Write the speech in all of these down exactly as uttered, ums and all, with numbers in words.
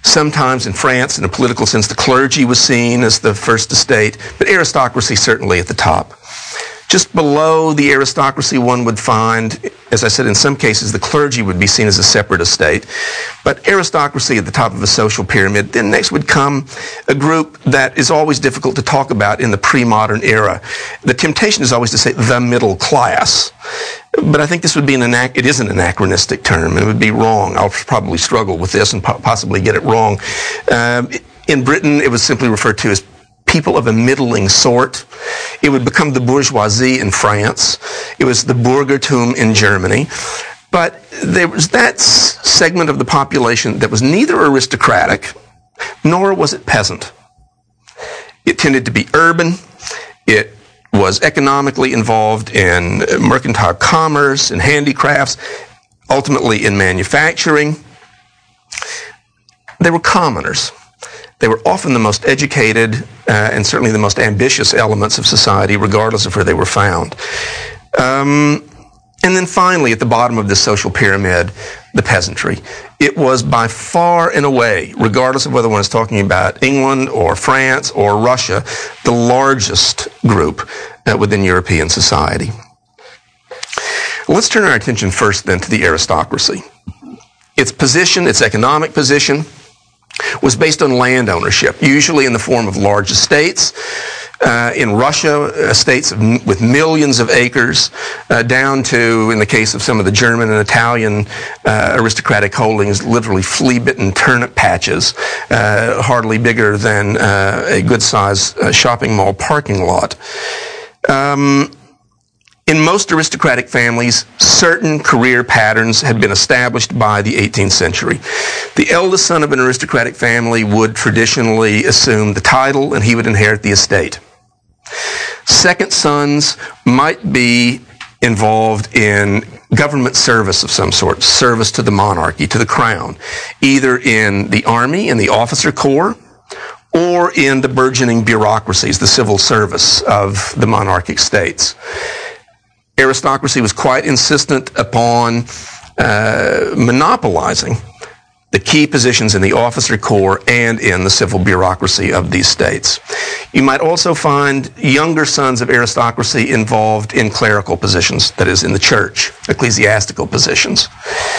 Sometimes in France, in a political sense, the clergy was seen as the first estate, but aristocracy certainly at the top. Just below the aristocracy, one would find, as I said, in some cases, the clergy would be seen as a separate estate. But aristocracy at the top of a social pyramid. Then next would come a group that is always difficult to talk about in the pre-modern era. The temptation is always to say the middle class. But I think this would be an anac- it is an anachronistic term, and it would be wrong. I'll probably struggle with this and po- possibly get it wrong. Um, in Britain, it was simply referred to as people of a middling sort. It would become the bourgeoisie in France. It was the Bürgertum in Germany. But there was that s- segment of the population that was neither aristocratic, nor was it peasant. It tended to be urban. It was economically involved in mercantile commerce and handicrafts, ultimately in manufacturing. They were commoners. They were often the most educated uh, and certainly the most ambitious elements of society, regardless of where they were found. Um, and then finally, at the bottom of this social pyramid, the peasantry. It was by far and away, regardless of whether one is talking about England or France or Russia, the largest group uh, within European society. Let's turn our attention first then to the aristocracy. Its position, its economic position, was based on land ownership, usually in the form of large estates. Uh, in Russia, estates of, with millions of acres, uh, down to, in the case of some of the German and Italian uh, aristocratic holdings, literally flea-bitten turnip patches, uh, hardly bigger than uh, a good-sized uh, shopping mall parking lot. Um, In most aristocratic families, certain career patterns had been established by the eighteenth century. The eldest son of an aristocratic family would traditionally assume the title, and he would inherit the estate. Second sons might be involved in government service of some sort, service to the monarchy, to the crown, either in the army, in the officer corps, or in the burgeoning bureaucracies, the civil service of the monarchic states. Aristocracy was quite insistent upon uh, monopolizing the key positions in the officer corps and in the civil bureaucracy of these states. You might also find younger sons of aristocracy involved in clerical positions, that is, in the church, ecclesiastical positions.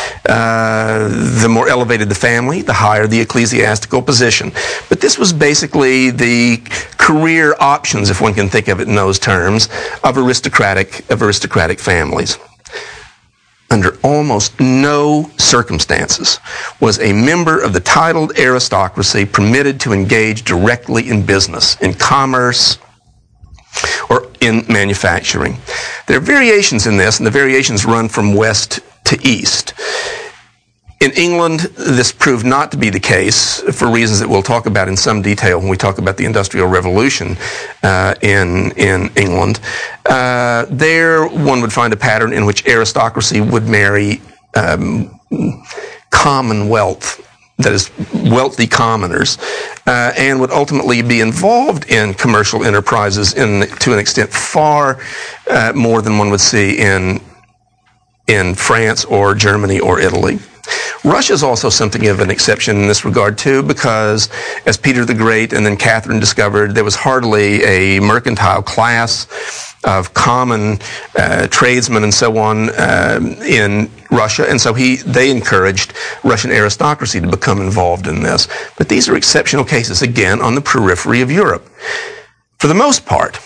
Uh, the more elevated the family, the higher the ecclesiastical position. But this was basically the career options, if one can think of it in those terms, of aristocratic, of aristocratic families. Under almost no circumstances was a member of the titled aristocracy permitted to engage directly in business, in commerce, or in manufacturing. There are variations in this, and the variations run from west to east. In England, this proved not to be the case for reasons that we'll talk about in some detail when we talk about the Industrial Revolution uh, in, in England. Uh, there, one would find a pattern in which aristocracy would marry um, commonwealth, that is, wealthy commoners, uh, and would ultimately be involved in commercial enterprises in, to an extent far uh, more than one would see in, in France or Germany or Italy. Russia is also something of an exception in this regard, too, because as Peter the Great and then Catherine discovered, there was hardly a mercantile class of common uh, tradesmen and so on uh, in Russia, and so he they encouraged Russian aristocracy to become involved in this. But these are exceptional cases, again, on the periphery of Europe. For the most part,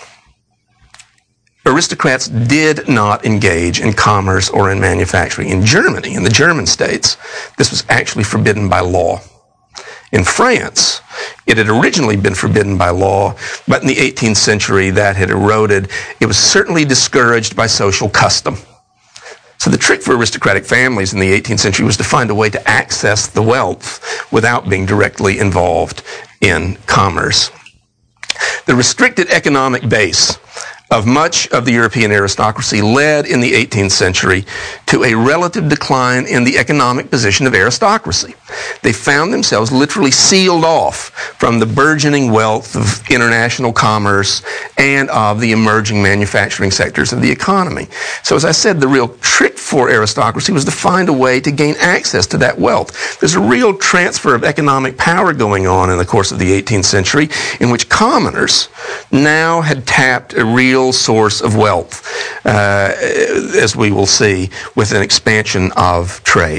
aristocrats did not engage in commerce or in manufacturing. In Germany, in the German states, this was actually forbidden by law. In France, it had originally been forbidden by law, but in the eighteenth century that had eroded. It was certainly discouraged by social custom. So the trick for aristocratic families in the eighteenth century was to find a way to access the wealth without being directly involved in commerce. The restricted economic base of much of the European aristocracy led in the eighteenth century to a relative decline in the economic position of aristocracy. They found themselves literally sealed off from the burgeoning wealth of international commerce and of the emerging manufacturing sectors of the economy. So as I said, the real trick for aristocracy was to find a way to gain access to that wealth. There's a real transfer of economic power going on in the course of the eighteenth century, in which commoners now had tapped a real source of wealth, uh, as we will see, with an expansion of trade.